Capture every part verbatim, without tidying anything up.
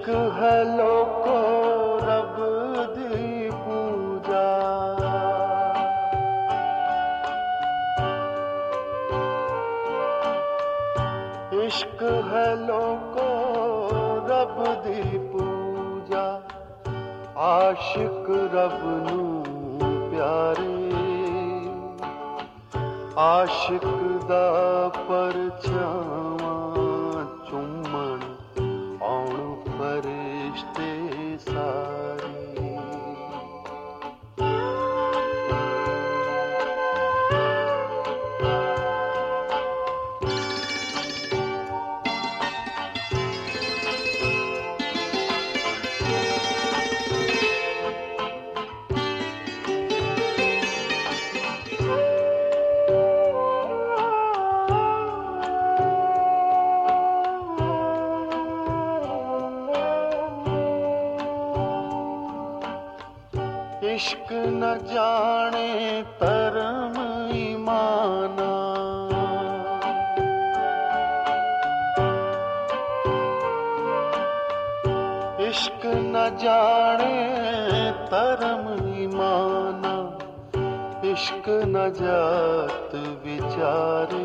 इश्क है लोको रब दी पूजा, इश्क है लोको रब दी पूजा, आशिक रब नू प्यारे, आशिक दा परछावां चुम्मन आउण फरिश्ते सारे। इश्क न जाने धर्म ईमाना, इश्क न जाने धर्म ईमाना, इश्क न जात विचारे,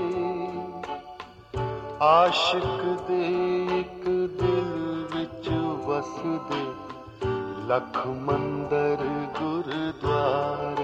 आशिक दे इक दिल विच वसदे लख मंदर गुरुद्वारे।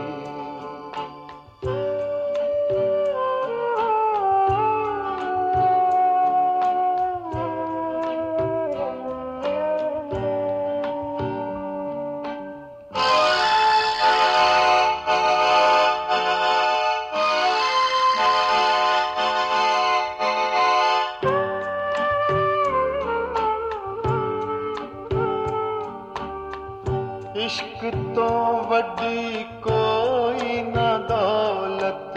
इश्क तो वड्डी कोई न दौलत,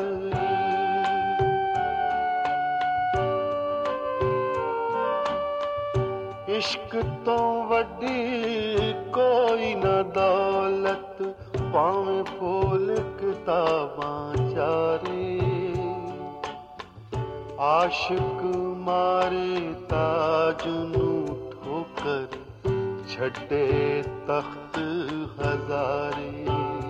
इश्क तो वड्डी कोई न दौलत, पावें फूल किताबां चारे, आशिक मारे ताज नू ठोकर छड्डे तख्त हजारे।